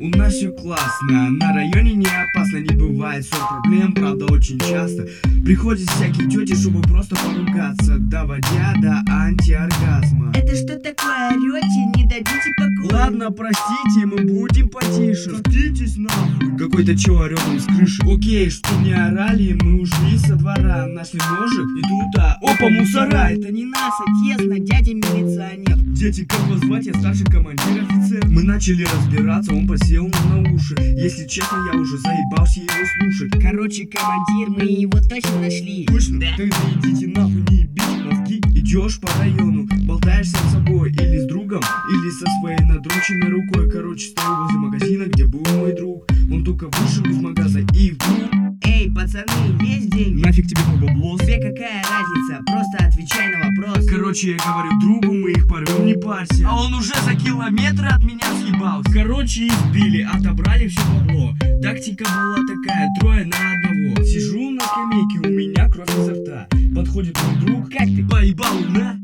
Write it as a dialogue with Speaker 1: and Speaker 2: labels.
Speaker 1: У нас все классно, на районе не опасно, не бывает ссор, проблем, правда, очень часто. Приходят всякие тети, чтобы просто поругаться, доводя до антиоргазма.
Speaker 2: Это что такое, орете, не дадите покоя?
Speaker 1: Ладно, простите, мы будем потише. Заткнитесь нахуй. Какой-то чё орёт нам с крыши. Окей, что не орали, мы ушли со двора, нашли ножик и тут, опа, мусора.
Speaker 2: Это не нас, отец, но дядя милиционер.
Speaker 1: Дети, как вас звать? Я старший командир, офицер. Мы начали разбираться, он посел нам на уши. Если честно, я уже заебался его слушать.
Speaker 2: Короче, командир, мы его точно нашли.
Speaker 1: Точно?
Speaker 2: Да.
Speaker 1: Тогда идите нахуй, не ебите мозги. Идешь по району, болтаешь сам с собой, или с другом, или со своей надроченной рукой. Короче, стою возле магазина, где был мой друг. Он только вышел из магаза и вдруг...
Speaker 2: Эй, пацаны, есть деньги?
Speaker 1: Нафиг тебе мой баблос?
Speaker 2: Тебе какая разница? Просто отвечай на вопрос.
Speaker 1: Короче, я говорю другу, мы их порвем, не парься. А он уже за километры от меня съебался. Короче, избили, отобрали все бабло. Тактика была такая, 3 на 1. Сижу на скамейке, у меня кровь изо рта. Подходит мой друг,
Speaker 2: Как ты?
Speaker 1: поебал, на.